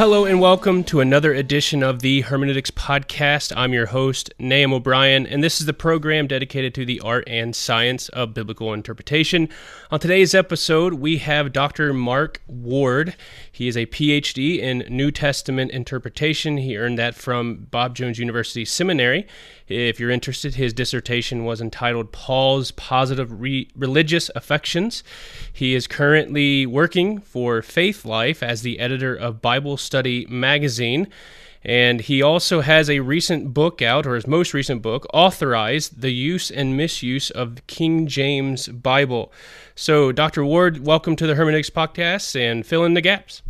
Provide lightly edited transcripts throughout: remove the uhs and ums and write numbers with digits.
Hello and welcome to another edition of the Hermeneutics Podcast. I'm your host, Nahum O'Brien, and this is the program dedicated to the art and science of biblical interpretation. On today's episode, we have Dr. Mark Ward. He is a PhD in New Testament interpretation. He earned that from Bob Jones University Seminary. If you're interested, his dissertation was entitled Paul's Positive Religious Affections. He is currently working for Faith Life as the editor of Bible Study Magazine, and he also has a recent book out, or his most recent book, Authorized: The Use and Misuse of the King James Bible. So, Dr. Ward, welcome to the Hermeneutics Podcast, and fill in the gaps.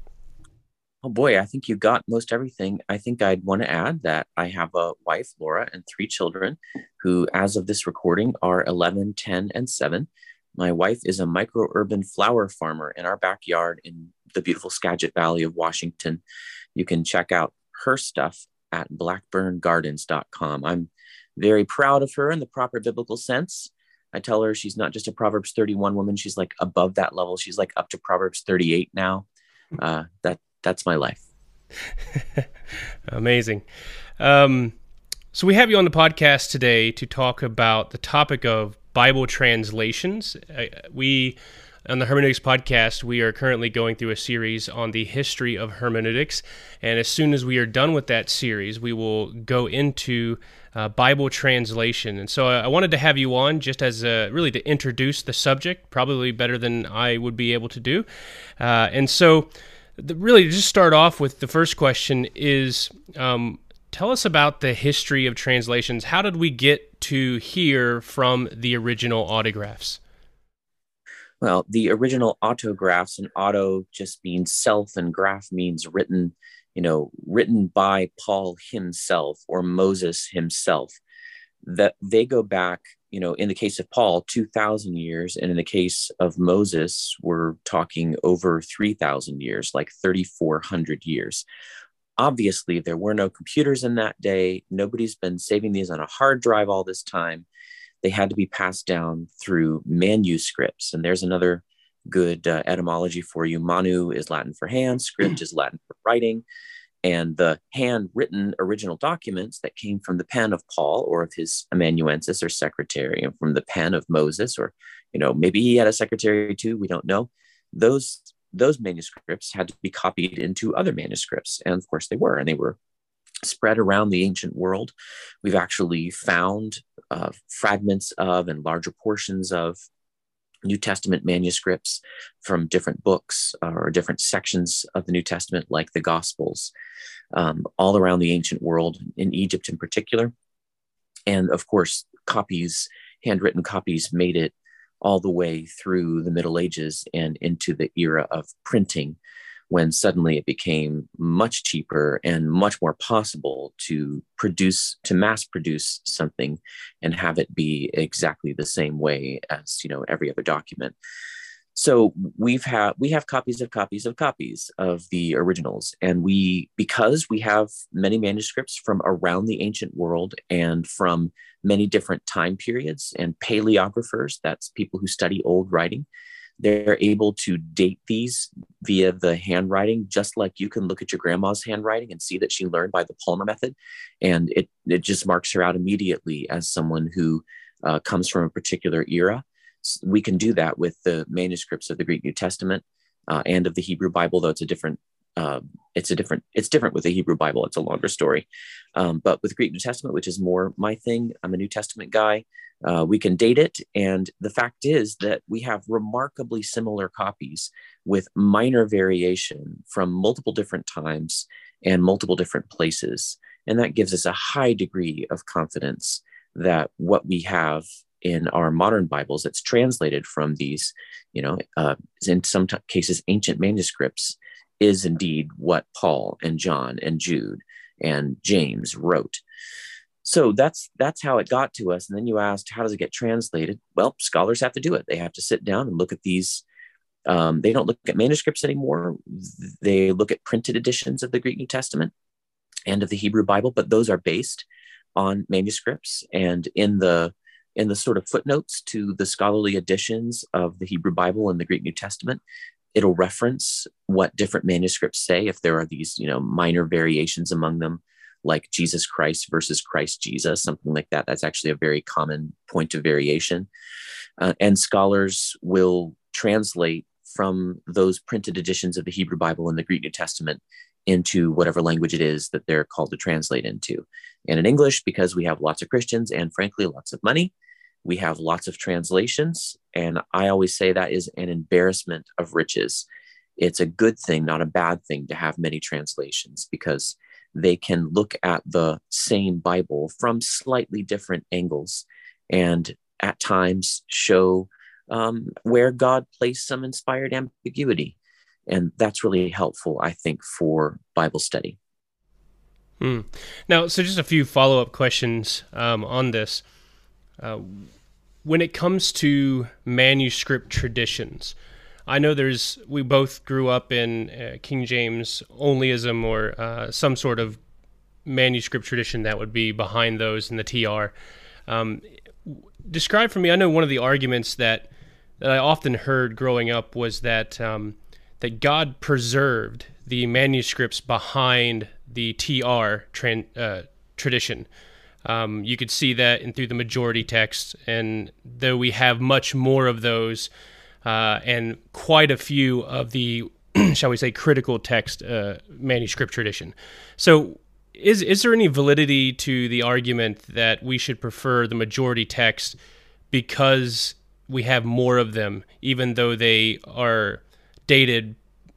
Oh boy, I think you got most everything. I think I'd want to add that I have a wife, Laura, and 3 children who, as of this recording, are 11, 10, and 7. My wife is a micro-urban flower farmer in our backyard in the beautiful Skagit Valley of Washington. You can check out her stuff at blackburngardens.com. I'm very proud of her in the proper biblical sense. I tell her she's not just a Proverbs 31 woman. She's like above that level. She's like up to Proverbs 38 now. That's my life. Amazing. So we have you on the podcast today to talk about the topic of Bible translations. On the Hermeneutics Podcast, we are currently going through a series on the history of hermeneutics, and as soon as we are done with that series, we will go into Bible translation. And so I wanted to have you on just as really to introduce the subject, probably better than I would be able to do. And so really to just start off with, the first question is, tell us about the history of translations. How did we get to hear from the original autographs? Well, the original autographs, and auto just means self, and graph means written, written by Paul himself or Moses himself. That they go back, in the case of Paul, 2,000 years, and in the case of Moses, we're talking over 3,000 years, like 3,400 years. Obviously, there were no computers in that day. Nobody's been saving these on a hard drive all this time. They had to be passed down through manuscripts. And there's another good etymology for you. Manu is Latin for hand, script is Latin for writing. And the handwritten original documents that came from the pen of Paul or of his amanuensis or secretary, and from the pen of Moses, or, maybe he had a secretary too, we don't know. Those manuscripts had to be copied into other manuscripts. And of course they were spread around the ancient world. We've actually found fragments of and larger portions of New Testament manuscripts from different books or different sections of the New Testament, like the Gospels, all around the ancient world, in Egypt in particular. And of course, handwritten copies made it all the way through the Middle Ages and into the era of printing, when suddenly it became much cheaper and much more possible to mass produce something and have it be exactly the same way as, every other document. So we have copies of copies of copies of the originals. And because we have many manuscripts from around the ancient world and from many different time periods, and paleographers, that's people who study old writing, they're able to date these via the handwriting, just like you can look at your grandma's handwriting and see that she learned by the Palmer method. And it just marks her out immediately as someone who comes from a particular era. So we can do that with the manuscripts of the Greek New Testament and of the Hebrew Bible, though it's different with the Hebrew Bible. It's a longer story. But with Greek New Testament, which is more my thing, I'm a New Testament guy. We can date it. And the fact is that we have remarkably similar copies with minor variation from multiple different times and multiple different places. And that gives us a high degree of confidence that what we have in our modern Bibles that's translated from these, in some cases, ancient manuscripts, is indeed what Paul and John and Jude and James wrote. So that's how it got to us. And then you asked, how does it get translated? Well, scholars have to do it. They have to sit down and look at these. They don't look at manuscripts anymore. They look at printed editions of the Greek New Testament and of the Hebrew Bible, but those are based on manuscripts. And in the sort of footnotes to the scholarly editions of the Hebrew Bible and the Greek New Testament, It'll reference what different manuscripts say if there are these, minor variations among them, like Jesus Christ versus Christ Jesus, something like that. That's actually a very common point of variation. And scholars will translate from those printed editions of the Hebrew Bible and the Greek New Testament into whatever language it is that they're called to translate into. And in English, because we have lots of Christians and frankly, lots of money, we have lots of translations. And I always say that is an embarrassment of riches. It's a good thing, not a bad thing, to have many translations, because they can look at the same Bible from slightly different angles and at times show where God placed some inspired ambiguity. And that's really helpful, I think, for Bible study. Now, so just a few follow-up questions on this. When it comes to manuscript traditions, I know we both grew up in King James onlyism, or some sort of manuscript tradition that would be behind those in the TR. Describe for me, I know one of the arguments that I often heard growing up was that that God preserved the manuscripts behind the TR tradition. You could see that through the majority text, and though we have much more of those and quite a few of the, shall we say, critical text manuscript tradition. So is there any validity to the argument that we should prefer the majority text because we have more of them, even though they are dated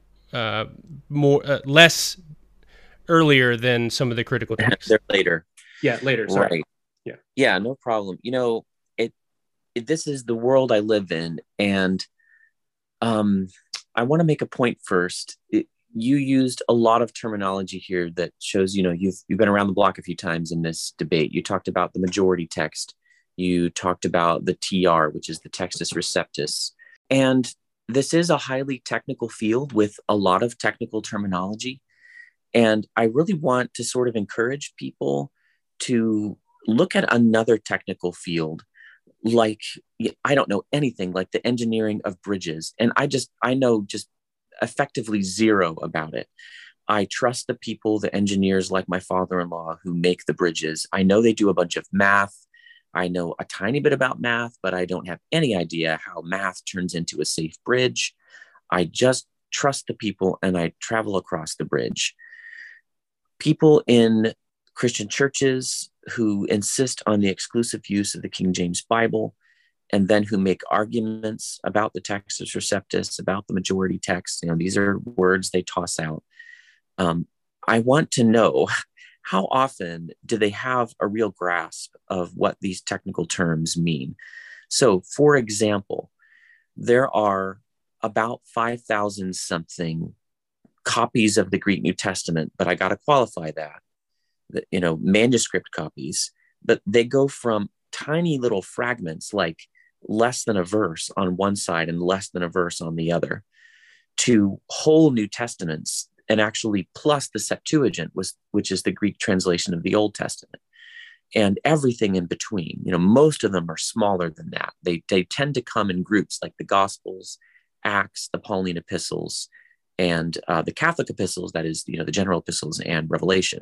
less earlier than some of the critical texts? They're later. Yeah, later. Sorry. Right. Yeah, no problem. This is the world I live in, and I want to make a point first. You used a lot of terminology here that shows, you've been around the block a few times in this debate. You talked about the majority text. You talked about the TR, which is the Textus Receptus. And this is a highly technical field with a lot of technical terminology. And I really want to sort of encourage people to look at another technical field, like, I don't know anything, like the engineering of bridges. And I know just effectively zero about it. I trust the people, the engineers like my father-in-law who make the bridges. I know they do a bunch of math. I know a tiny bit about math, but I don't have any idea how math turns into a safe bridge. I just trust the people, and I travel across the bridge. People in Christian churches who insist on the exclusive use of the King James Bible, and then who make arguments about the Textus Receptus, about the majority text, these are words they toss out. I want to know, how often do they have a real grasp of what these technical terms mean? So, for example, there are about 5,000 something copies of the Greek New Testament, but I got to qualify that, manuscript copies, but they go from tiny little fragments, like less than a verse on one side and less than a verse on the other, to whole New Testaments, and actually plus the Septuagint, which is the Greek translation of the Old Testament, and everything in between. Most of them are smaller than that. They tend to come in groups, like the Gospels, Acts, the Pauline epistles, and the Catholic epistles, that is, the general epistles and Revelation.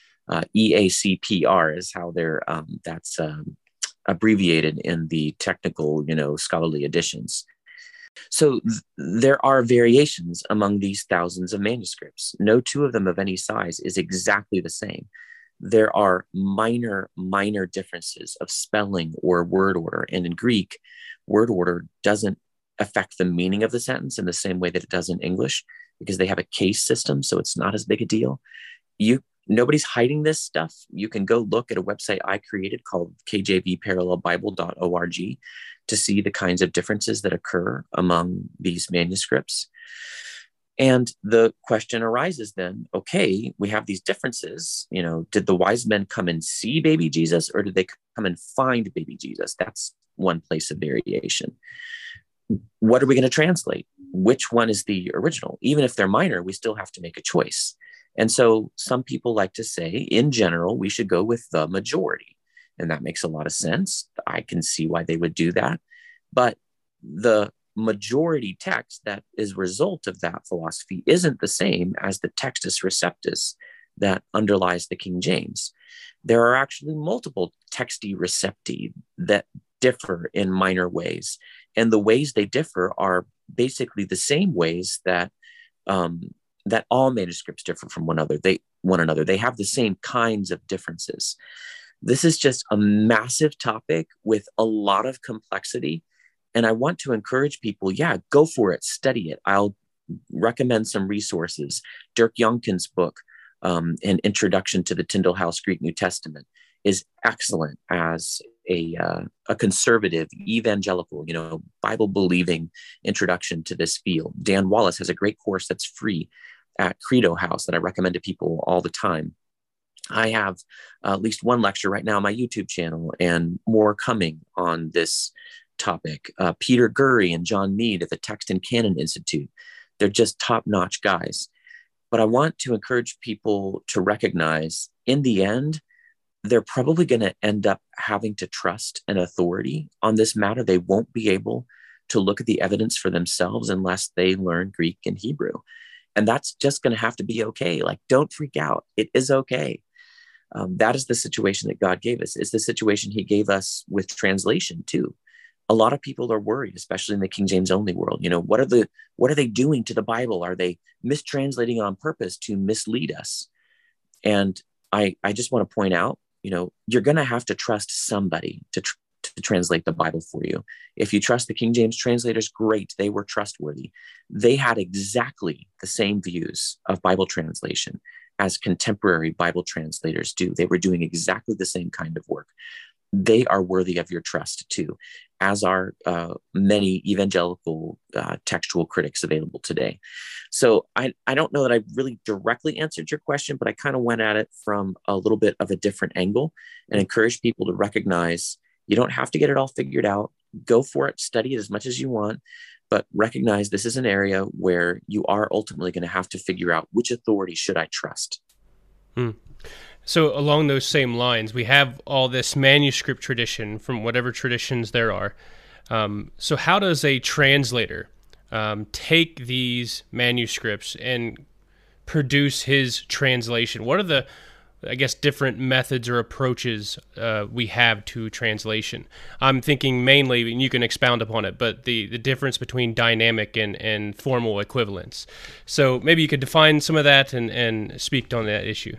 EACPR is how that's abbreviated in the technical, scholarly editions. So there are variations among these thousands of manuscripts. No two of them of any size is exactly the same. There are minor differences of spelling or word order. And in Greek, word order doesn't affect the meaning of the sentence in the same way that it does in English, because they have a case system, so it's not as big a deal. Nobody's hiding this stuff. You can go look at a website I created called kjvparallelbible.org to see the kinds of differences that occur among these manuscripts. And the question arises then, okay, we have these differences. Did the wise men come and see baby Jesus, or did they come and find baby Jesus? That's one place of variation. What are we going to translate? Which one is the original? Even if they're minor, we still have to make a choice. And so some people like to say, in general, we should go with the majority. And that makes a lot of sense. I can see why they would do that. But the majority text that is a result of that philosophy isn't the same as the Textus Receptus that underlies the King James. There are actually multiple texti recepti that differ in minor ways. And the ways they differ are basically the same ways that that all manuscripts differ from one another. They have the same kinds of differences. This is just a massive topic with a lot of complexity. And I want to encourage people, yeah, go for it, study it. I'll recommend some resources. Dirk Jonken's book, An Introduction to the Tyndale House Greek New Testament, is excellent as a conservative, evangelical, Bible believing introduction to this field. Dan Wallace has a great course that's free at Credo House that I recommend to people all the time. I have at least one lecture right now on my YouTube channel and more coming on this topic. Peter Gurry and John Mead at the Text and Canon Institute. They're just top-notch guys. But I want to encourage people to recognize in the end, they're probably going to end up having to trust an authority on this matter. They won't be able to look at the evidence for themselves unless they learn Greek and Hebrew. And that's just going to have to be okay. Like, don't freak out. It is okay. That is the situation that God gave us. It's the situation he gave us with translation too. A lot of people are worried, especially in the King James only world. What are they doing to the Bible? Are they mistranslating on purpose to mislead us? And I just want to point out, you're going to have to trust somebody to translate the Bible for you. If you trust the King James translators, great. They were trustworthy. They had exactly the same views of Bible translation as contemporary Bible translators do. They were doing exactly the same kind of work. They are worthy of your trust too, as are many evangelical textual critics available today. So I don't know that I really directly answered your question, but I kind of went at it from a little bit of a different angle and encourage people to recognize you don't have to get it all figured out. Go for it, study it as much as you want, but recognize this is an area where you are ultimately going to have to figure out which authority should I trust. So along those same lines, we have all this manuscript tradition from whatever traditions there are. So how does a translator take these manuscripts and produce his translation? What are the, different methods or approaches we have to translation? I'm thinking mainly, and you can expound upon it, but the difference between dynamic and formal equivalence. So maybe you could define some of that and speak on that issue.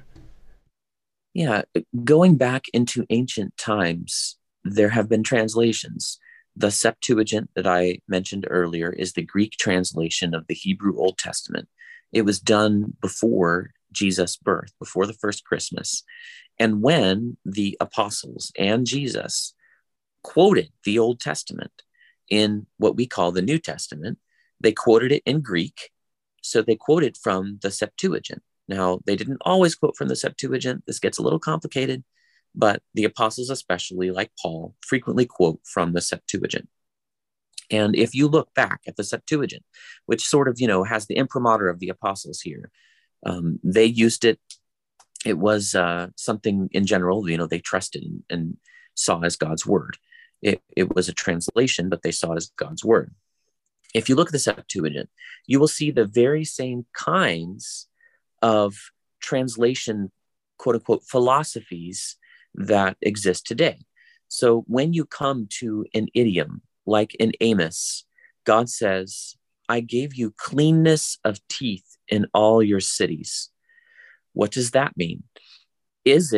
Yeah, going back into ancient times, there have been translations. The Septuagint that I mentioned earlier is the Greek translation of the Hebrew Old Testament. It was done before Jesus' birth, before the first Christmas. And when the apostles and Jesus quoted the Old Testament in what we call the New Testament, they quoted it in Greek. So they quoted from the Septuagint. Now, they didn't always quote from the Septuagint. This gets a little complicated, but the apostles, especially like Paul, frequently quote from the Septuagint. And if you look back at the Septuagint, which sort of, has the imprimatur of the apostles here, they used it. It was something in general, they trusted and saw as God's word. It was a translation, but they saw it as God's word. If you look at the Septuagint, you will see the very same kinds of translation, quote unquote, philosophies that exist today. So when you come to an idiom like in Amos, God says, I gave you cleanness of teeth in all your cities. What does that mean? Was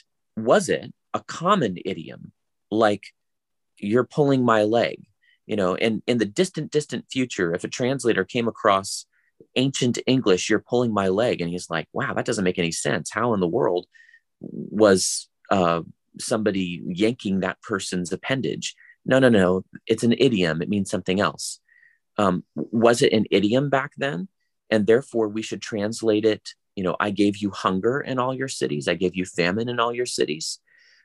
it a common idiom like you're pulling my leg? And in the distant future, if a translator came across ancient English, you're pulling my leg, and he's like, wow, that doesn't make any sense. How in the world was somebody yanking that person's appendage? No. It's an idiom. It means something else. Was it an idiom back then? And therefore we should translate it, I gave you hunger in all your cities. I gave you famine in all your cities.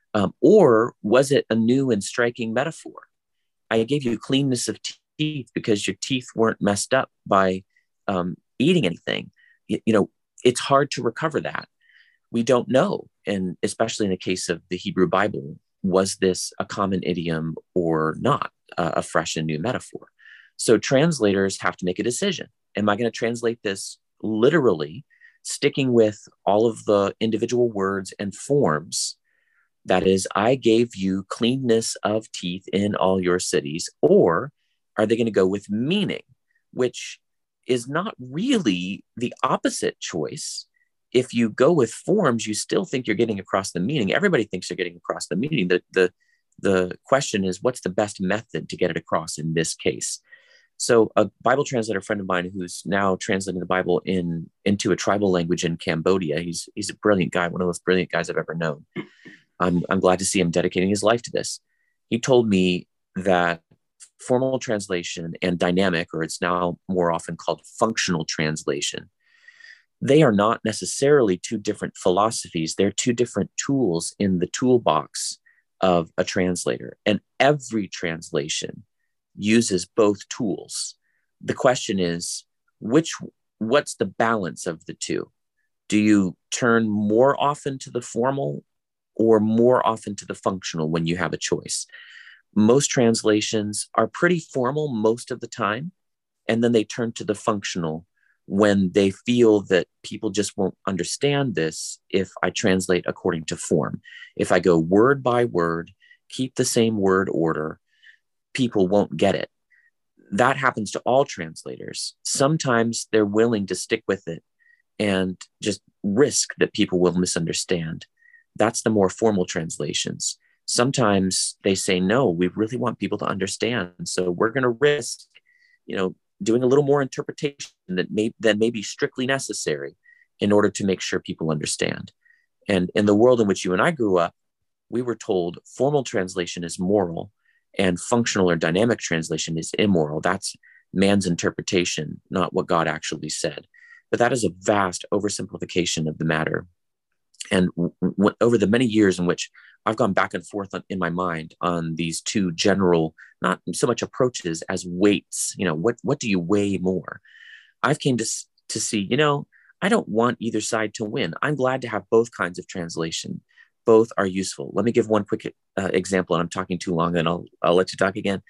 Or was it a new and striking metaphor? I gave you cleanness of teeth because your teeth weren't messed up by eating anything. It's hard to recover that. We don't know. And especially in the case of the Hebrew Bible, was this a common idiom or not, a fresh and new metaphor? So translators have to make a decision. Am I going to translate this literally, sticking with all of the individual words and forms? That is, I gave you cleanness of teeth in all your cities. Or are they going to go with meaning, which is not really the opposite choice? If you go with forms, you still think you're getting across the meaning. Everybody thinks they're getting across the meaning. The question is, what's the best method to get it across in this case? So a Bible translator friend of mine who's now translating the Bible into a tribal language in Cambodia, he's a brilliant guy, one of the most brilliant guys I've ever known. I'm glad to see him dedicating his life to this. He told me that formal translation and dynamic, or it's now more often called functional translation, they are not necessarily two different philosophies. They're two different tools in the toolbox of a translator. And every translation uses both tools. The question is, what's the balance of the two? Do you turn more often to the formal or more often to the functional when you have a choice? Most translations are pretty formal most of the time, and then they turn to the functional when they feel that people just won't understand this if I translate according to form. If I go word by word, keep the same word order, people won't get it. That happens to all translators. Sometimes they're willing to stick with it and just risk that people will misunderstand. That's the more formal translations. Sometimes they say, no, we really want people to understand. So we're going to risk, doing a little more interpretation than may be strictly necessary in order to make sure people understand. And in the world in which you and I grew up, we were told formal translation is moral and functional or dynamic translation is immoral. That's man's interpretation, not what God actually said. But that is a vast oversimplification of the matter. And over the many years in which I've gone back and forth in my mind on these two general, not so much approaches as weights, what do you weigh more? I've came to see, I don't want either side to win. I'm glad to have both kinds of translation. Both are useful. Let me give one quick example, and I'm talking too long, and I'll let you talk again.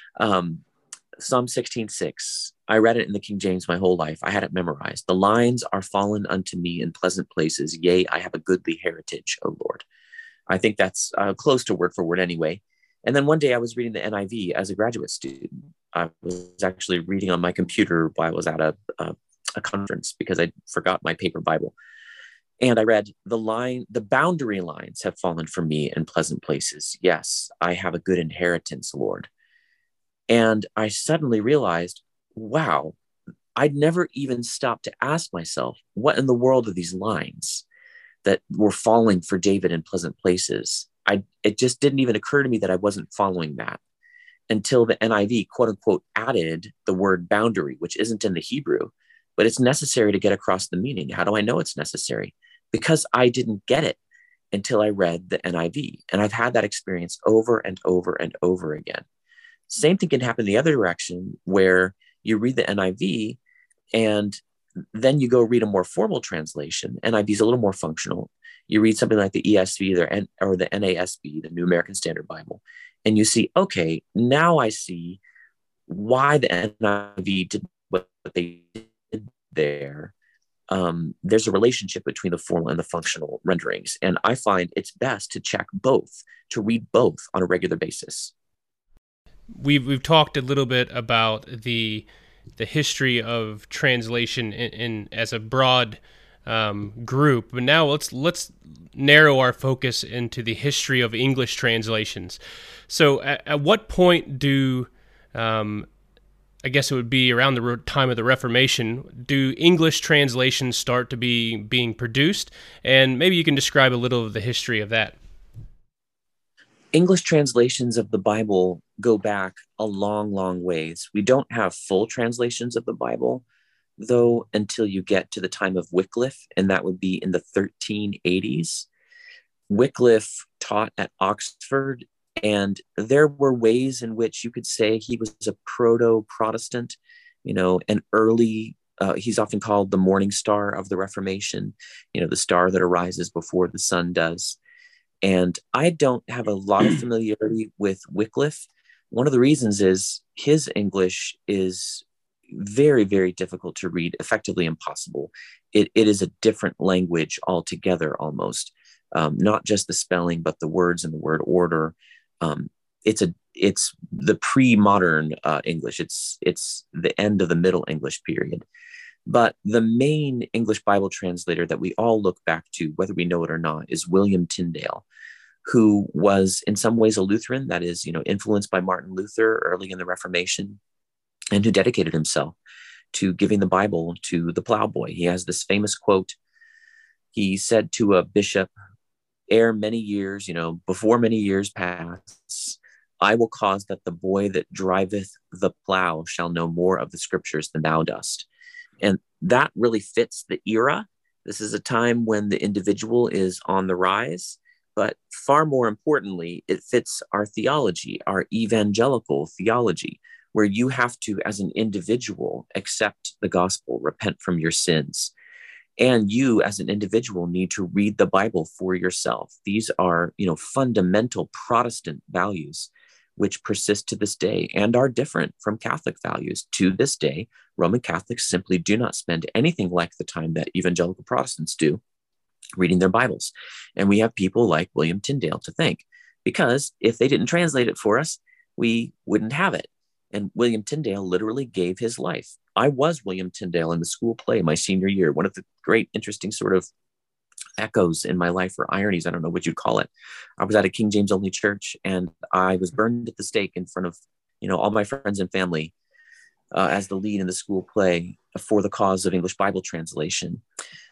Psalm 16:6. I read it in the King James my whole life. I had it memorized. The lines are fallen unto me in pleasant places. Yea, I have a goodly heritage, O Lord. I think that's close to word for word anyway. And then one day I was reading the NIV as a graduate student. I was actually reading on my computer while I was at a conference because I forgot my paper Bible. And I read the boundary lines have fallen for me in pleasant places. Yes, I have a good inheritance, Lord. And I suddenly realized, wow, I'd never even stopped to ask myself, what in the world are these lines that were falling for David in pleasant places? It just didn't even occur to me that I wasn't following that until the NIV, quote unquote, added the word boundary, which isn't in the Hebrew, but it's necessary to get across the meaning. How do I know it's necessary? Because I didn't get it until I read the NIV. And I've had that experience over and over and over again. Same thing can happen the other direction, where you read the NIV and then you go read a more formal translation. NIV is a little more functional. You read something like the ESV or the NASB, the New American Standard Bible, and you see, okay, now I see why the NIV did what they did there. There's a relationship between the formal and the functional renderings. And I find it's best to check both, to read both on a regular basis. We've talked a little bit about the history of translation in as a broad group, but now let's narrow our focus into the history of English translations. So, at what point do I guess it would be around the time of the Reformation, do English translations start to be being produced? And maybe you can describe a little of the history of that. English translations of the Bible go back a long, long ways. We don't have full translations of the Bible, though, until you get to the time of Wycliffe, and that would be in the 1380s. Wycliffe taught at Oxford, and there were ways in which you could say he was a proto-Protestant, an early, he's often called the morning star of the Reformation, the star that arises before the sun does. And I don't have a lot of familiarity with Wycliffe, One of the reasons is his English is very, very difficult to read, effectively impossible. It is a different language altogether, almost. Not just the spelling, but the words and the word order. Um, it's the pre-modern English. It's the end of the Middle English period. But the main English Bible translator that we all look back to, whether we know it or not, is William Tyndale, who was in some ways a Lutheran, that is, influenced by Martin Luther early in the Reformation, and who dedicated himself to giving the Bible to the plowboy. He has this famous quote. He said to a bishop, ere many years, before many years pass, I will cause that the boy that driveth the plow shall know more of the scriptures than thou dost. And that really fits the era. This is a time when the individual is on the rise, but far more importantly, it fits our theology, our evangelical theology, where you have to, as an individual, accept the gospel, repent from your sins. And you, as an individual, need to read the Bible for yourself. These are, fundamental Protestant values which persist to this day and are different from Catholic values. To this day, Roman Catholics simply do not spend anything like the time that evangelical Protestants do reading their Bibles. And we have people like William Tyndale to thank, because if they didn't translate it for us, we wouldn't have it. And William Tyndale literally gave his life. I was William Tyndale in the school play my senior year. One of the great, interesting sort of echoes in my life, or ironies, I don't know what you'd call it. I was at a King James only church, and I was burned at the stake in front of, all my friends and family as the lead in the school play for the cause of English Bible translation.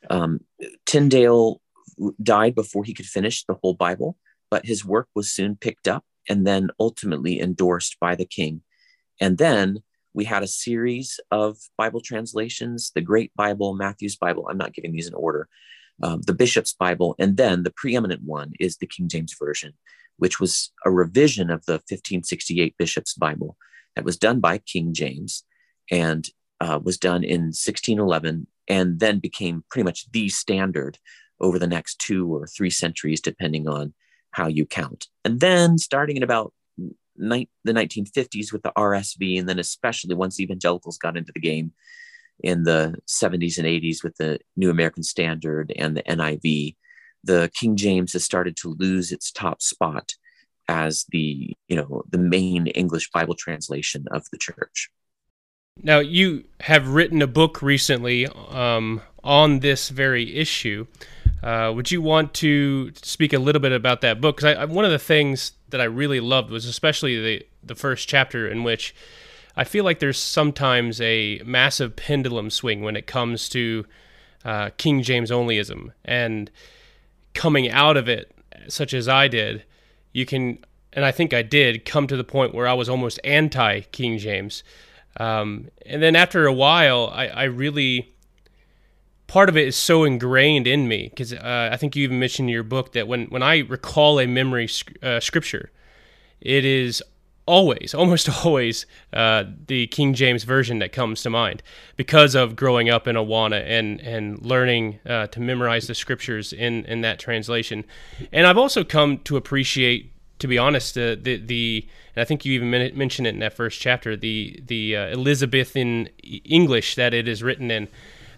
Tyndale died before he could finish the whole Bible, but his work was soon picked up and then ultimately endorsed by the king. And then we had a series of Bible translations: the Great Bible, Matthew's Bible. I'm not giving these in order. The Bishop's Bible, and then the preeminent one is the King James Version, which was a revision of the 1568 Bishop's Bible that was done by King James and was done in 1611, and then became pretty much the standard over the next 2 or 3 centuries, depending on how you count. And then starting in about the 1950s with the RSV, and then especially once evangelicals got into the game in the 70s and 80s with the New American Standard and the NIV, the King James has started to lose its top spot as the main English Bible translation of the church. Now, you have written a book recently on this very issue. Would you want to speak a little bit about that book? Because one of the things that I really loved was especially the first chapter, in which I feel like there's sometimes a massive pendulum swing when it comes to King James onlyism, and coming out of it, such as I did, you can, and I think I did, come to the point where I was almost anti-King James. And then after a while, I really, part of it is so ingrained in me, because I think you even mentioned in your book that when I recall a memory scripture, it is almost always, the King James Version that comes to mind, because of growing up in Awana and learning to memorize the scriptures in that translation. And I've also come to appreciate, to be honest, and I think you even mentioned it in that first chapter, the Elizabethan English that it is written in,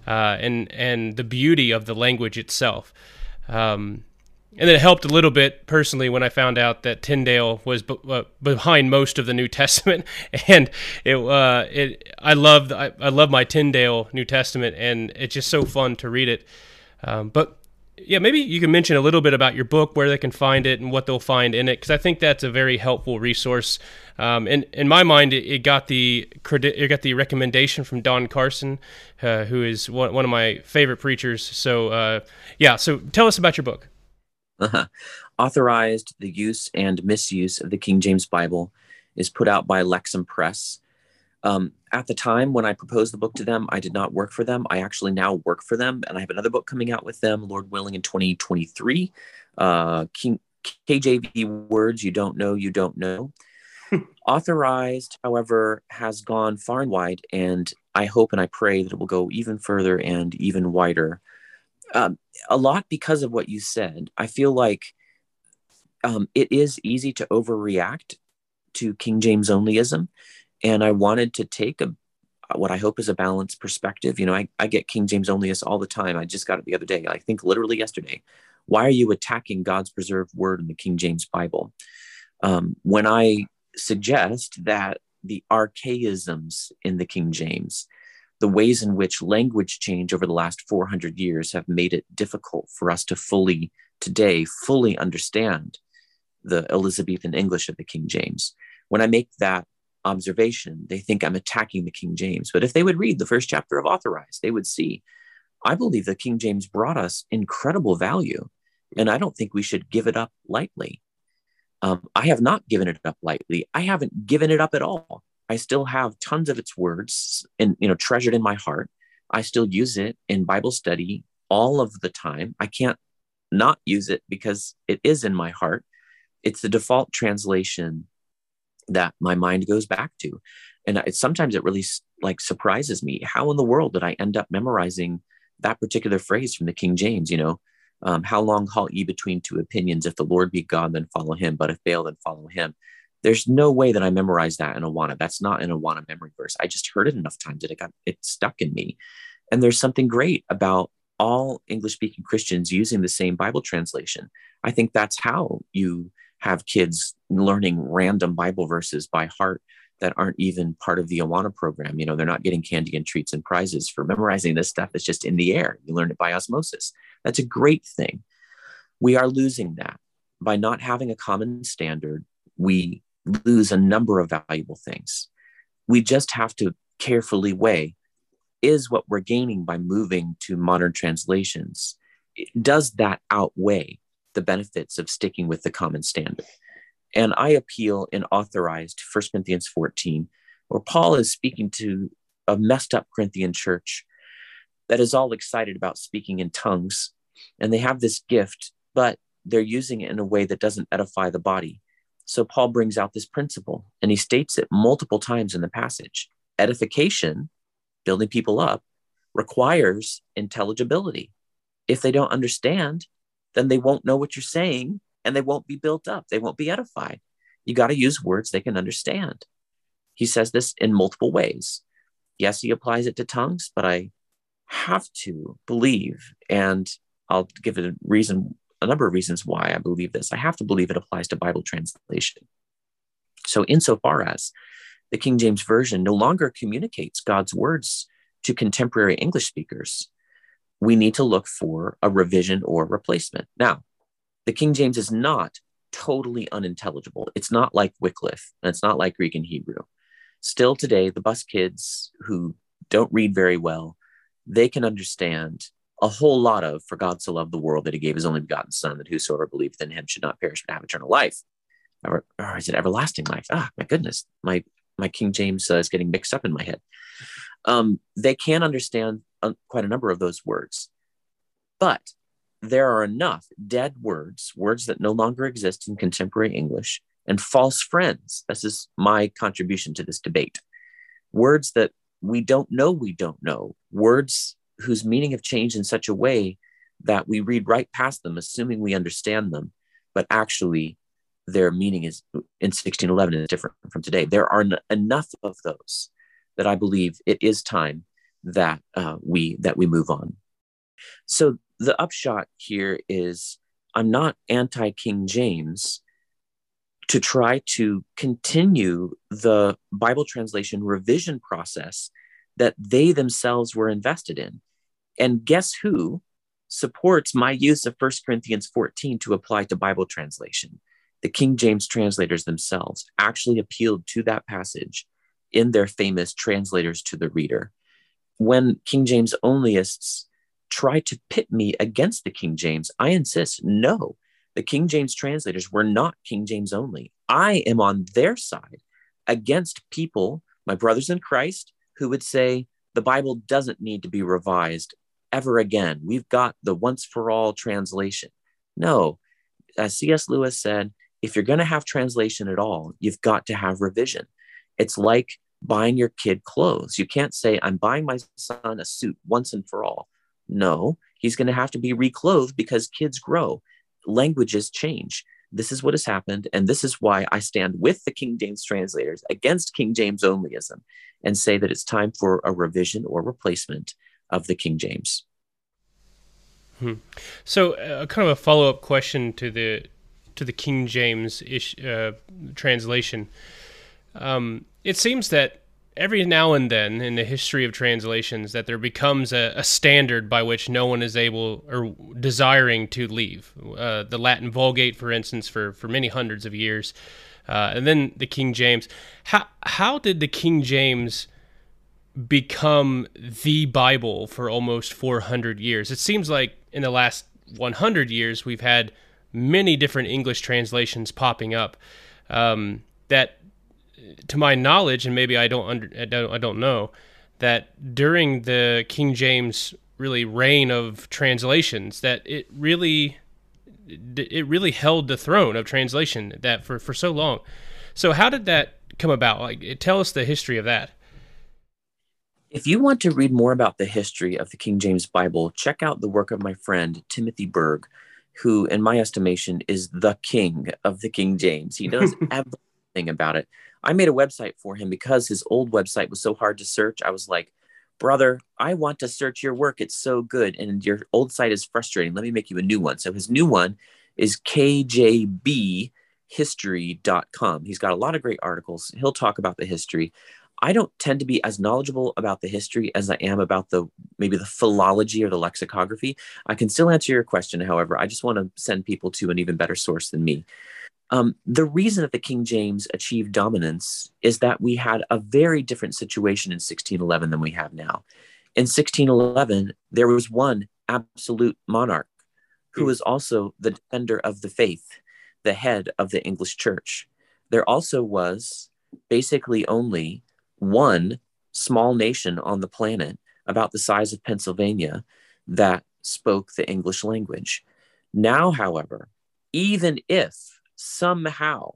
and the beauty of the language itself. And then it helped a little bit personally when I found out that Tyndale was behind most of the New Testament, and I love my Tyndale New Testament, and it's just so fun to read it. But yeah, maybe you can mention a little bit about your book, where they can find it and what they'll find in it, because I think that's a very helpful resource. In my mind, it got the recommendation from Don Carson, who is one of my favorite preachers. So so tell us about your book. Authorized, The Use and Misuse of the King James Bible is put out by Lexham Press. At the time when I proposed the book to them, I did not work for them. I actually now work for them, and I have another book coming out with them, Lord willing, in 2023. KJV Words You Don't Know, You Don't Know. Authorized, however, has gone far and wide, and I hope and I pray that it will go even further and even wider. A lot because of what you said. I feel like it is easy to overreact to King James onlyism, and I wanted to take what I hope is a balanced perspective. I get King James onlyists all the time. I just got it the other day. I think literally yesterday. Why are you attacking God's preserved word in the King James Bible? When I suggest that the archaisms in the King James, the ways in which language change over the last 400 years have made it difficult for us to fully understand the Elizabethan English of the King James. When I make that observation, they think I'm attacking the King James. But if they would read the first chapter of Authorized, they would see, I believe the King James brought us incredible value, and I don't think we should give it up lightly. I have not given it up lightly. I haven't given it up at all. I still have tons of its words and treasured in my heart. I still use it in Bible study all of the time. I can't not use it because it is in my heart. It's the default translation that my mind goes back to. And sometimes it really surprises me. How in the world did I end up memorizing that particular phrase from the King James? How long halt ye between two opinions? If the Lord be God, then follow him. But if Baal, then follow him. There's no way that I memorized that in Awana. That's not an Awana memory verse. I just heard it enough times that it stuck in me. And there's something great about all English-speaking Christians using the same Bible translation. I think that's how you have kids learning random Bible verses by heart that aren't even part of the Awana program. They're not getting candy and treats and prizes for memorizing this stuff. It's just in the air. You learn it by osmosis. That's a great thing. We are losing that. By not having a common standard, we lose a number of valuable things. We just have to carefully weigh, is what we're gaining by moving to modern translations, does that outweigh the benefits of sticking with the common standard? And I appeal in Authorized 1 Corinthians 14, where Paul is speaking to a messed up Corinthian church that is all excited about speaking in tongues. And they have this gift, but they're using it in a way that doesn't edify the body. So Paul brings out this principle, and he states it multiple times in the passage. Edification, building people up, requires intelligibility. If they don't understand, then they won't know what you're saying, and they won't be built up. They won't be edified. You got to use words they can understand. He says this in multiple ways. Yes, he applies it to tongues, but I have to believe, and I'll give it a number of reasons why I believe this. I have to believe it applies to Bible translation. So insofar as the King James Version no longer communicates God's words to contemporary English speakers, we need to look for a revision or replacement. Now, the King James is not totally unintelligible. It's not like Wycliffe, and it's not like Greek and Hebrew. Still today, the bus kids who don't read very well, they can understand a whole lot of, for God so loved the world that he gave his only begotten son, that whosoever believeth in him should not perish but have eternal life. Or is it everlasting life? My goodness. My King James is getting mixed up in my head. They can understand quite a number of those words. But there are enough dead words that no longer exist in contemporary English, and false friends. This is my contribution to this debate. Words that we don't know, words whose meaning have changed in such a way that we read right past them, assuming we understand them, but actually their meaning is in 1611 is different from today. There are enough of those that I believe it is time that we move on. So the upshot here is, I'm not anti-King James to try to continue the Bible translation revision process that they themselves were invested in. And guess who supports my use of 1 Corinthians 14 to apply to Bible translation? The King James translators themselves actually appealed to that passage in their famous Translators to the Reader. When King James onlyists try to pit me against the King James, I insist, no, the King James translators were not King James only. I am on their side against people, my brothers in Christ, who would say the Bible doesn't need to be revised ever again. We've got the once for all translation. No, as C.S. Lewis said, if you're going to have translation at all, you've got to have revision. It's like buying your kid clothes. You can't say, I'm buying my son a suit once and for all. No, he's going to have to be reclothed because kids grow. Languages change. this is what has happened, and this is why I stand with the King James translators against King James onlyism and say that it's time for a revision or replacement of the King James. So, kind of a follow-up question to the King James translation. It seems that every now and then in the history of translations that there becomes a standard by which no one is able or desiring to leave. The Latin Vulgate, for instance, for many hundreds of years, and then the King James. How did the King James become the Bible for almost 400 years? It seems like in the last 100 years we've had many different English translations popping up that, to my knowledge, and maybe I don't know, that during the King James really reign of translations, that it really held the throne of translation that for so long. So how did that come about? Like, tell us the history of that. If you want to read more about the history of the King James Bible, check out the work of my friend Timothy Berg, who, in my estimation, is the king of the King James. He knows everything about it. I made a website for him because his old website was so hard to search. I was like, brother, I want to search your work. It's so good. And your old site is frustrating. Let me make you a new one. So his new one is kjbhistory.com. He's got a lot of great articles. He'll talk about the history. I don't tend to be as knowledgeable about the history as I am about maybe the philology or the lexicography. I can still answer your question. However, I just want to send people to an even better source than me. The reason that the King James achieved dominance is that we had a very different situation in 1611 than we have now. In 1611, there was one absolute monarch who was also the defender of the faith, the head of the English church. There also was basically only one small nation on the planet about the size of Pennsylvania that spoke the English language. Now, however, even if somehow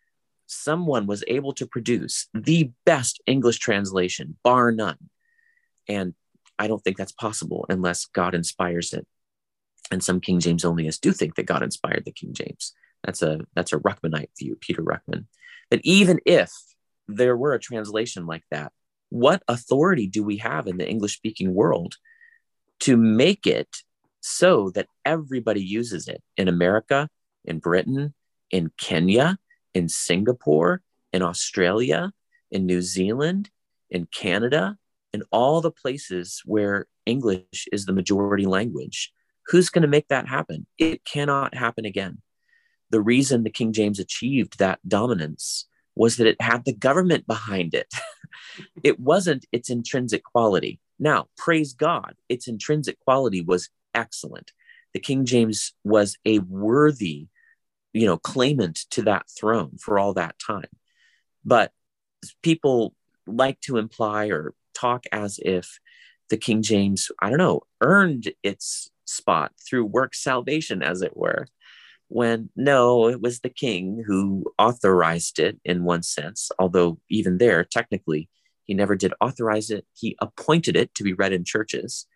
someone was able to produce the best English translation, bar none, and I don't think that's possible unless God inspires it. And some King James onlyists do think that God inspired the King James. That's a Ruckmanite view, Peter Ruckman. That even if there were a translation like that, what authority do we have in the English-speaking world to make it so that everybody uses it in America, in Britain, in Kenya, in Singapore, in Australia, in New Zealand, in Canada, in all the places where English is the majority language? Who's going to make that happen? It cannot happen again. The reason the King James achieved that dominance was that it had the government behind it. It wasn't its intrinsic quality. Now, praise God, its intrinsic quality was excellent. The King James was a worthy, claimant to that throne for all that time. But people like to imply or talk as if the King James, earned its spot through work salvation, as it were. When no, it was the king who authorized it in one sense, although even there, technically, he never did authorize it. He appointed it to be read in churches.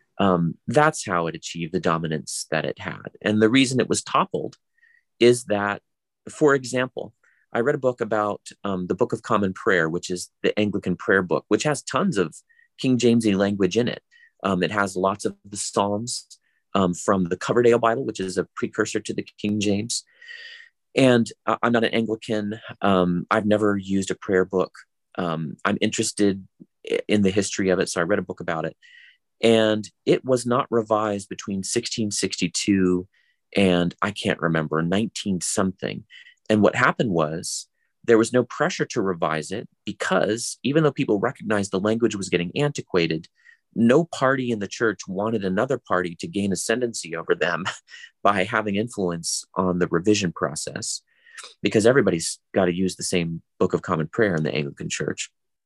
That's how it achieved the dominance that it had. And the reason it was toppled is that, for example, I read a book about the Book of Common Prayer, which is the Anglican prayer book, which has tons of King Jamesy language in it. It has lots of the Psalms from the Coverdale Bible, which is a precursor to the King James. And I'm not an Anglican. I've never used a prayer book. I'm interested in the history of it, so I read a book about it. And it was not revised between 1662 and I can't remember, 19 something. And what happened was there was no pressure to revise it because even though people recognized the language was getting antiquated, no party in the church wanted another party to gain ascendancy over them by having influence on the revision process, because everybody's got to use the same Book of Common Prayer in the Anglican Church.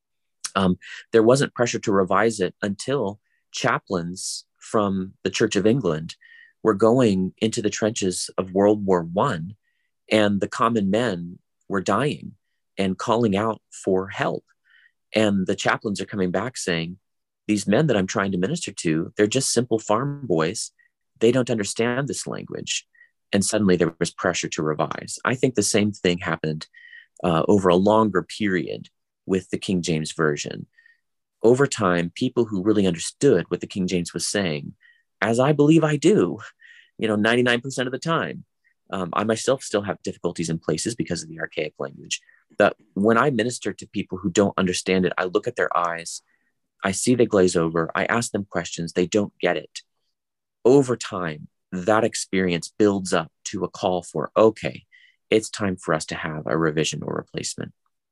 There wasn't pressure to revise it until chaplains from the Church of England were going into the trenches of World War I, and the common men were dying and calling out for help. And the chaplains are coming back saying, these men that I'm trying to minister to, they're just simple farm boys. They don't understand this language. and suddenly there was pressure to revise. I think the same thing happened over a longer period with the King James Version. Over time, people who really understood what the King James was saying, as I believe I do, 99% of the time, I myself still have difficulties in places because of the archaic language. But when I minister to people who don't understand it, I look at their eyes, I see they glaze over, I ask them questions, they don't get it. Over time, that experience builds up to a call for, okay, it's time for us to have a revision or replacement.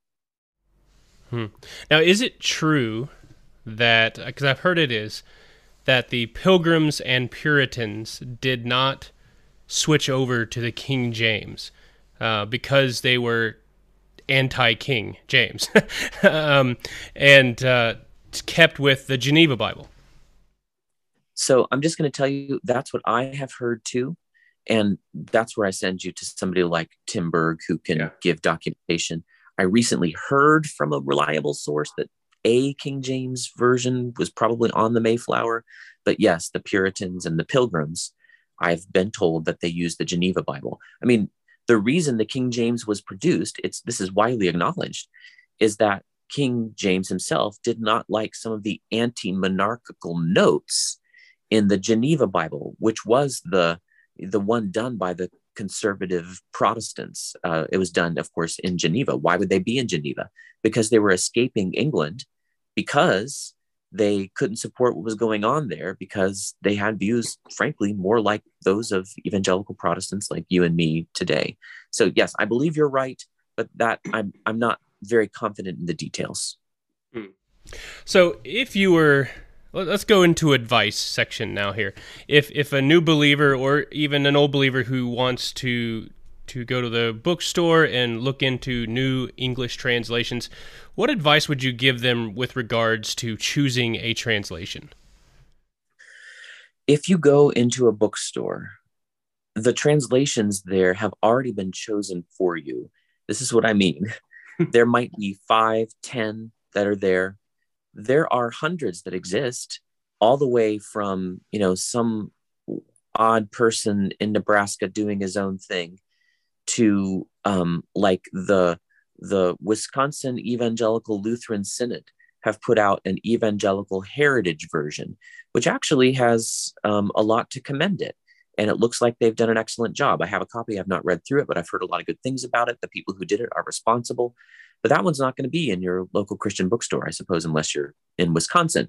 Now, is it true that, because I've heard it is, that the Pilgrims and Puritans did not switch over to the King James because they were anti-King James and kept with the Geneva Bible? So I'm just going to tell you, that's what I have heard too. And that's where I send you to somebody like Tim Berg, who can give documentation. I recently heard from a reliable source that a King James version was probably on the Mayflower. But yes, the Puritans and the Pilgrims, I've been told that they used the Geneva Bible. I mean, the reason the King James was produced, this is widely acknowledged, is that King James himself did not like some of the anti-monarchical notes in the Geneva Bible, which was the one done by the conservative Protestants. It was done, of course, in Geneva. Why would they be in Geneva? Because they were escaping England, because they couldn't support what was going on there, because they had views, frankly, more like those of evangelical Protestants like you and me today. So yes, I believe you're right, but that I'm not very confident in the details. So if you were, let's go into advice section now here. If a new believer or even an old believer who wants to go to the bookstore and look into new English translations, what advice would you give them with regards to choosing a translation? If you go into a bookstore, the translations there have already been chosen for you. This is what I mean. There might be 5, 10 that are there. There are hundreds that exist, all the way from, some odd person in Nebraska doing his own thing to like the Wisconsin Evangelical Lutheran Synod have put out an Evangelical Heritage version, which actually has a lot to commend it. And it looks like they've done an excellent job. I have a copy. I've not read through it, but I've heard a lot of good things about it. The people who did it are responsible. But that one's not going to be in your local Christian bookstore, I suppose, unless you're in Wisconsin.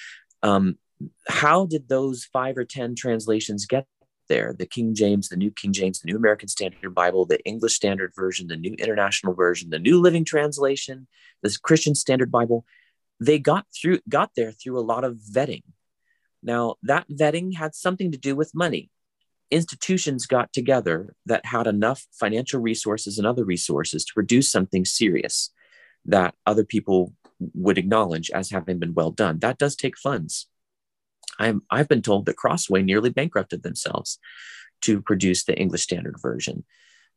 How did those 5 or 10 translations get there? The King James, the New King James, the New American Standard Bible, the English Standard Version, the New International Version, the New Living Translation, this Christian Standard Bible. They got there through a lot of vetting. Now, that vetting had something to do with money. Institutions got together that had enough financial resources and other resources to produce something serious that other people would acknowledge as having been well done. That does take funds. I've been told that Crossway nearly bankrupted themselves to produce the English Standard Version.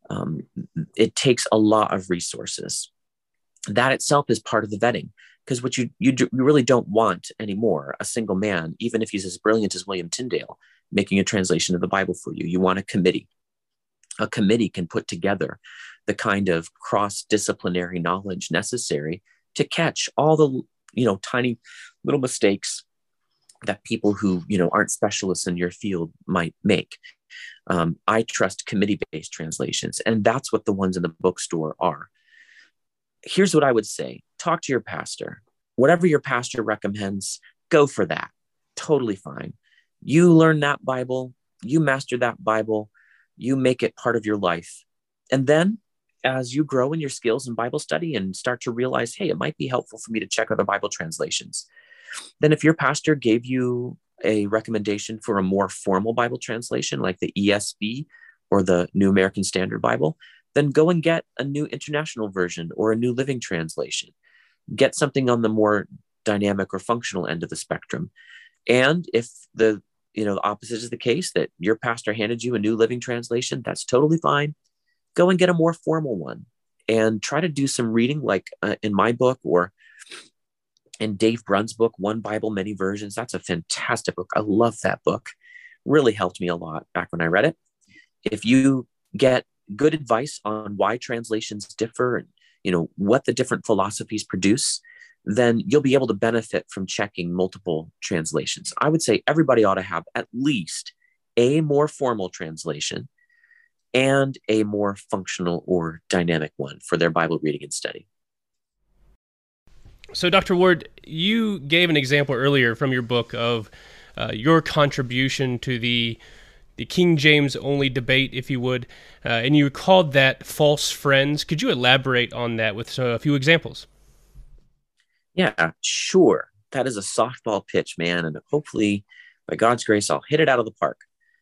It takes a lot of resources. That itself is part of the vetting, because what you really don't want anymore, a single man, even if he's as brilliant as William Tyndale, making a translation of the Bible for you. You want a committee. A committee can put together the kind of cross-disciplinary knowledge necessary to catch all the, tiny little mistakes that people who, aren't specialists in your field might make. I trust committee-based translations, and that's what the ones in the bookstore are. Here's what I would say. Talk to your pastor. Whatever your pastor recommends, go for that. Totally fine. You learn that Bible, you master that Bible, you make it part of your life. And then as you grow in your skills in Bible study and start to realize, hey, it might be helpful for me to check other Bible translations. Then if your pastor gave you a recommendation for a more formal Bible translation, like the ESV or the New American Standard Bible, then go and get a New International Version or a New Living Translation. Get something on the more dynamic or functional end of the spectrum. And if the opposite is the case, that your pastor handed you a New Living Translation, that's totally fine. Go and get a more formal one and try to do some reading, like in my book or in Dave Brunn's book, One Bible, Many Versions. That's a fantastic book. I love that book. Really helped me a lot back when I read it. If you get good advice on why translations differ and what the different philosophies produce, then you'll be able to benefit from checking multiple translations. I would say everybody ought to have at least a more formal translation and a more functional or dynamic one for their Bible reading and study. So, Dr. Ward, you gave an example earlier from your book of your contribution to the King James only debate, if you would, and you called that false friends. Could you elaborate on that with a few examples? Yeah, sure. That is a softball pitch, man. And hopefully, by God's grace, I'll hit it out of the park.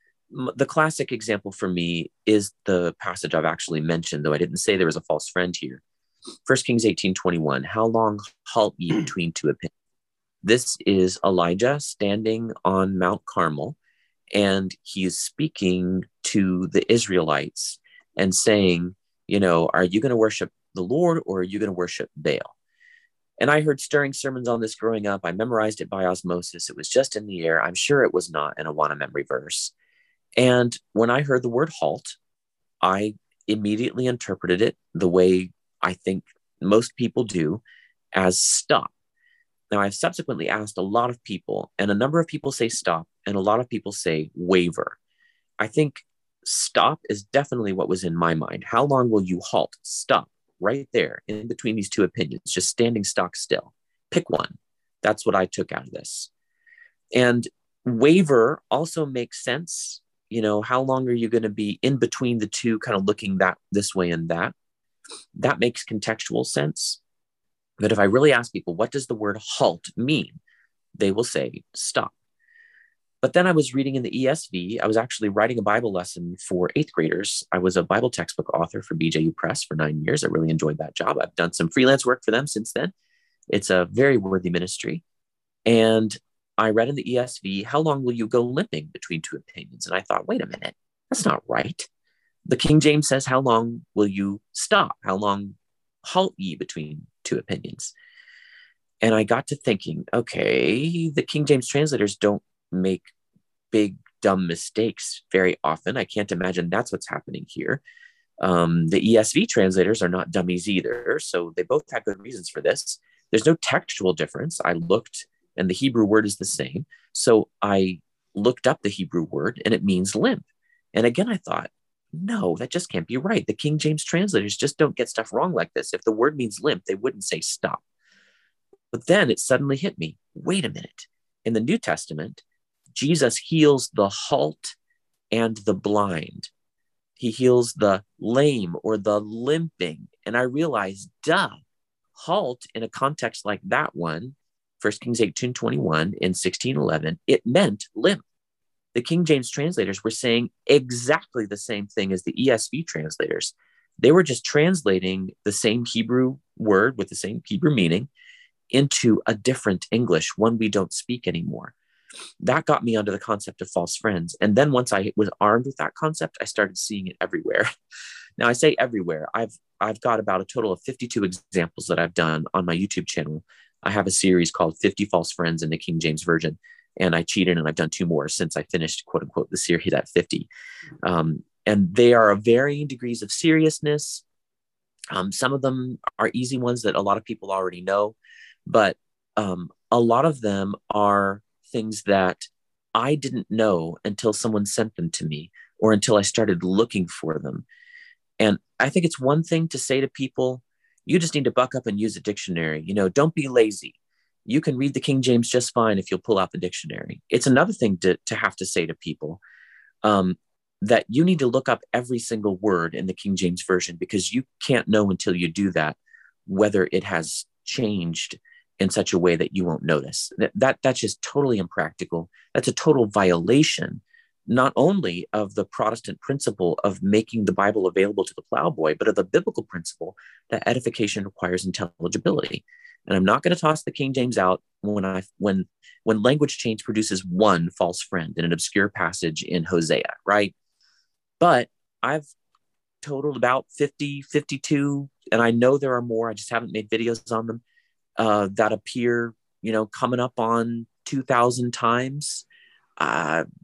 The classic example for me is the passage I've actually mentioned, though I didn't say there was a false friend here. 1 Kings 18:21. How long halt ye between two opinions? This is Elijah standing on Mount Carmel, and he is speaking to the Israelites and saying, are you going to worship the Lord or are you going to worship Baal? And I heard stirring sermons on this growing up. I memorized it by osmosis. It was just in the air. I'm sure it was not an Awana memory verse. And when I heard the word halt, I immediately interpreted it the way I think most people do, as stop. Now, I've subsequently asked a lot of people, and a number of people say stop, and a lot of people say waver. I think stop is definitely what was in my mind. How long will you halt? Stop right there in between these two opinions, just standing stock still. Pick one. That's what I took out of this. And waver also makes sense. How long are you going to be in between the two, kind of looking this way and that? That makes contextual sense. But if I really ask people, what does the word halt mean? They will say stop. But then I was reading in the ESV. I was actually writing a Bible lesson for 8th graders. I was a Bible textbook author for BJU Press for 9 years. I really enjoyed that job. I've done some freelance work for them since then. It's a very worthy ministry. And I read in the ESV, how long will you go limping between two opinions? And I thought, wait a minute, that's not right. The King James says, how long will you stop? How long halt ye between two opinions? And I got to thinking, okay, the King James translators don't make big, dumb mistakes very often. I can't imagine that's what's happening here. The ESV translators are not dummies either. So they both have good reasons for this. There's no textual difference. I looked and the Hebrew word is the same. So I looked up the Hebrew word and it means limp. And again, I thought, no, that just can't be right. The King James translators just don't get stuff wrong like this. If the word means limp, they wouldn't say stop. But then it suddenly hit me. Wait a minute. In the New Testament, Jesus heals the halt and the blind. He heals the lame or the limping. And I realized, halt in a context like that one, 1 Kings 18:21 in 16:11, it meant limp. The King James translators were saying exactly the same thing as the ESV translators. They were just translating the same Hebrew word with the same Hebrew meaning into a different English, one we don't speak anymore. That got me onto the concept of false friends. And then once I was armed with that concept, I started seeing it everywhere. Now I say everywhere. I've got about a total of 52 examples that I've done on my YouTube channel. I have a series called 50 False Friends in the King James Version. And I cheated and I've done 2 more since I finished, quote unquote, the series at 50. And they are of varying degrees of seriousness. Some of them are easy ones that a lot of people already know, but a lot of them are things that I didn't know until someone sent them to me or until I started looking for them. And I think it's one thing to say to people, you just need to buck up and use a dictionary. Don't be lazy. You can read the King James just fine if you'll pull out the dictionary. It's another thing to have to say to people that you need to look up every single word in the King James Version, because you can't know until you do that whether it has changed in such a way that you won't notice. That's just totally impractical. That's a total violation, not only of the Protestant principle of making the Bible available to the plowboy, but of the biblical principle that edification requires intelligibility. And I'm not going to toss the King James out when language change produces one false friend in an obscure passage in Hosea, right? But I've totaled about 50, 52, and I know there are more. I just haven't made videos on them that appear, coming up on 2,000 times.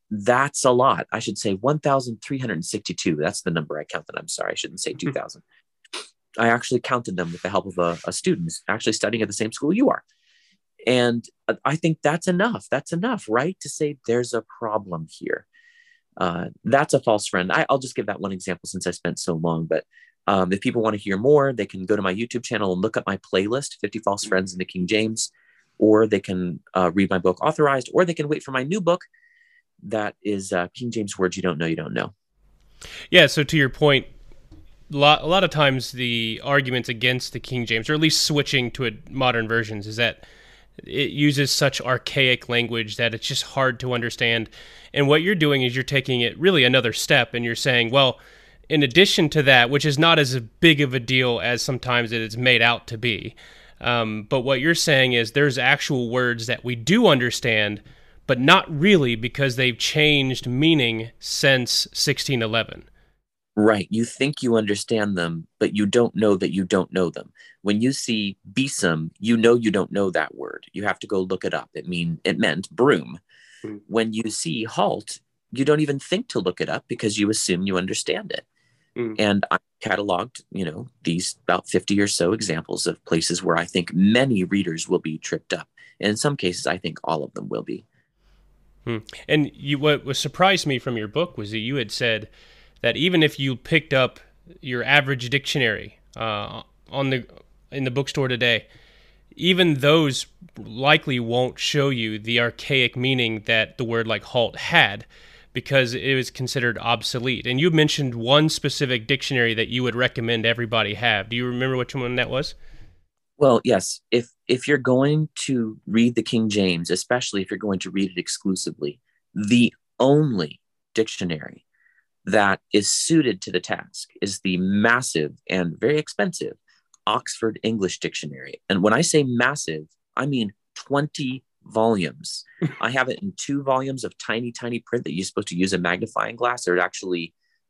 That's a lot. I should say 1,362. That's the number I counted. I'm sorry. I shouldn't say 2,000. I actually counted them with the help of a student actually studying at the same school you are. And I think that's enough. That's enough, right? To say there's a problem here. That's a false friend. I'll just give that one example since I spent so long. But if people want to hear more, they can go to my YouTube channel and look up my playlist, 50 False Friends in the King James, or they can read my book Authorized, or they can wait for my new book that is King James Words You Don't Know You Don't Know. Yeah, so to your point, a lot of times the arguments against the King James, or at least switching to modern versions, is that it uses such archaic language that it's just hard to understand. And what you're doing is you're taking it really another step, and you're saying, well, in addition to that, which is not as big of a deal as sometimes it is made out to be, but what you're saying is there's actual words that we do understand, but not really, because they've changed meaning since 1611. Right. You think you understand them, but you don't know that you don't know them. When you see besom, you don't know that word. You have to go look it up. It meant broom. Mm. When you see halt, you don't even think to look it up because you assume you understand it. Mm. And I cataloged, these about 50 or so examples of places where I think many readers will be tripped up. And in some cases, I think all of them will be. And what surprised me from your book was that you had said that even if you picked up your average dictionary in the bookstore today, even those likely won't show you the archaic meaning that the word like halt had, because it was considered obsolete. And you mentioned one specific dictionary that you would recommend everybody have. Do you remember which one that was? Well, yes. If you're going to read the King James, especially if you're going to read it exclusively, the only dictionary that is suited to the task is the massive and very expensive Oxford English Dictionary. And when I say massive, I mean 20 volumes. I have it in 2 volumes of tiny, tiny print that you're supposed to use a magnifying glass. There's actually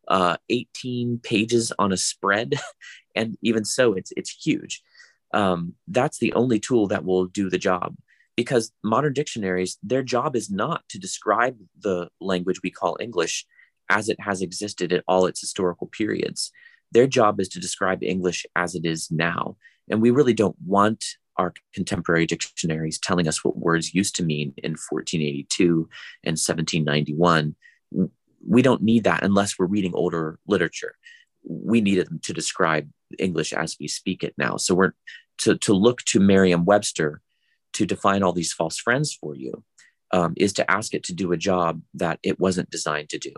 18 pages on a spread. And even so, it's huge. That's the only tool that will do the job, because modern dictionaries, their job is not to describe the language we call English as it has existed at all its historical periods. Their job is to describe English as it is now. And we really don't want our contemporary dictionaries telling us what words used to mean in 1482 and 1791. We don't need that unless we're reading older literature. We need it to describe English as we speak it now. So we're to look to Merriam-Webster to define all these false friends for you is to ask it to do a job that it wasn't designed to do.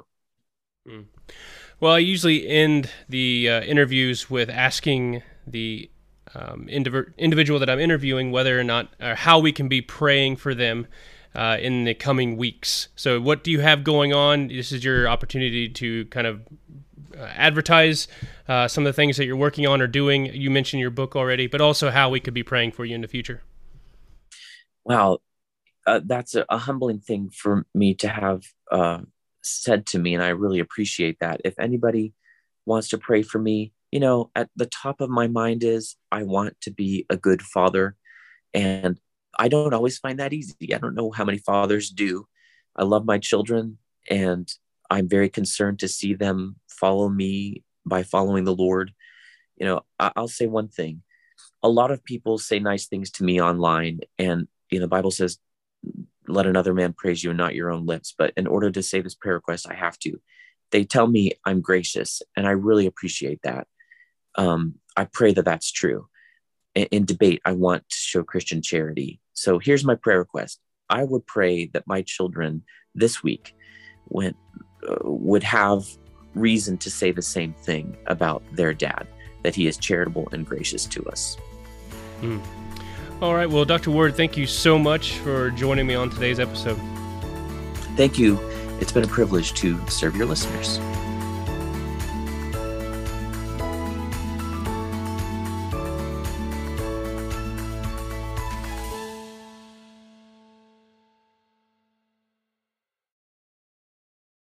Well, I usually end the interviews with asking the individual that I'm interviewing whether or not, or how we can be praying for them in the coming weeks. So what do you have going on? This is your opportunity to kind of advertise some of the things that you're working on or doing. You mentioned your book already, but also how we could be praying for you in the future. Wow, that's a humbling thing for me to have said to me, and I really appreciate that. If anybody wants to pray for me, at the top of my mind is I want to be a good father, and I don't always find that easy. I don't know how many fathers do. I love my children, and I'm very concerned to see them follow me by following the Lord. I'll say one thing. A lot of people say nice things to me online, and the Bible says, let another man praise you and not your own lips. But in order to say this prayer request, I have to. They tell me I'm gracious, and I really appreciate that. I pray that that's true. In debate, I want to show Christian charity. So here's my prayer request. I would pray that my children this week would have reason to say the same thing about their dad, that he is charitable and gracious to us. All right. Well, Dr. Ward, thank you so much for joining me on today's episode. Thank you. It's been a privilege to serve your listeners.